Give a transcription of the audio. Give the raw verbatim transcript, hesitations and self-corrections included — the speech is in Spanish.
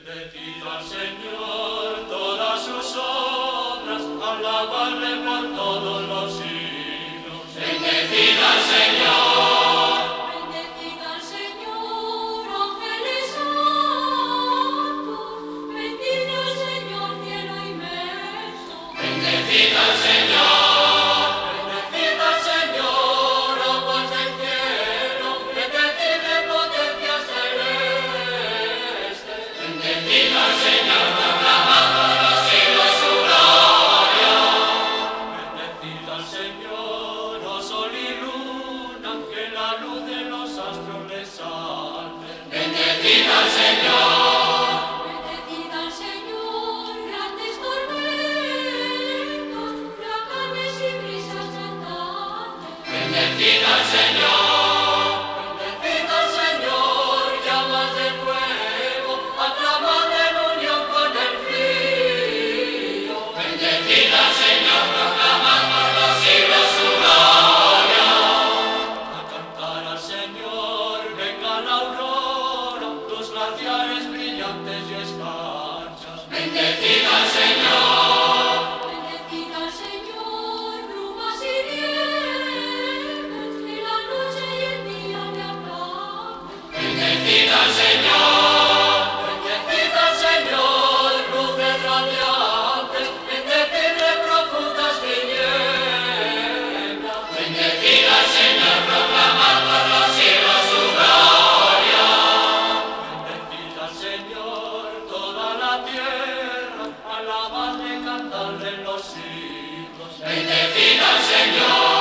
Bendecid al Señor todas sus obras, alabadle por todos los siglos. Bendecid al Señor. Bendecid al Señor, ángeles santos. Bendicid al Señor, cielo inmenso. Bendecid al Señor. Bendecid al Señor, aguas del cielo. Bendecidle potencias celestes. Bendecid al Señor, proclamad por los siglos su gloria. Bendecid al Señor, oh sol y luna, que la luz de los astros les salte. Bendecid al Señor. Bendecid al Señor, grandes tormentas, huracanes y brisas cantantes. Bendecid al Señor. Bendecid al Señor, llamas de fuego, aclamad en unión con el frío. Bendecid al Señor, proclamad por los siglos su gloria. A cantar al Señor, venga la aurora, los glaciares brillantes y escarchas. Bendecid al Señor. Bendecid al Señor, brumas y nieves, que la noche y el día le aplauden. Bendecid al Señor. Bendecid al Señor, luces radiantes. Bendecidle profundas tinieblas. Bendecid al Señor, proclamad por los siglos su gloria. Bendecid al Señor toda la tierra, alabadle, cantadle en los siglos. Bendecid al Señor.